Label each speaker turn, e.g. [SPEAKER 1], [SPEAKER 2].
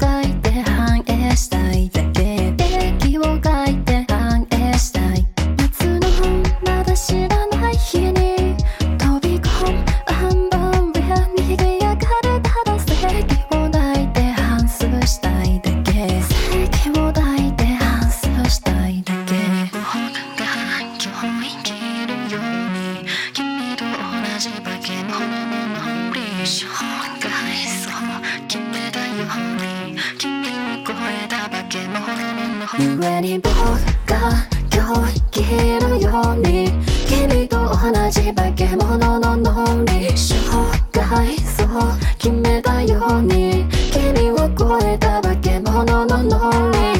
[SPEAKER 1] 書いて反映したいだけ。敵を書いて反映したい。夏のまだ知らない日に飛び込む半分上逃げやがれたら正義を抱いて反芻したいだけ。正義を抱いて反芻したいだけ。僕が今日生きるように君と同じ化け物の理想がそう決めたように君を超えた化け物の上に僕が今日生きるように君と同じ化け物の脳理障害そう決めたように君を超えた化け物の脳理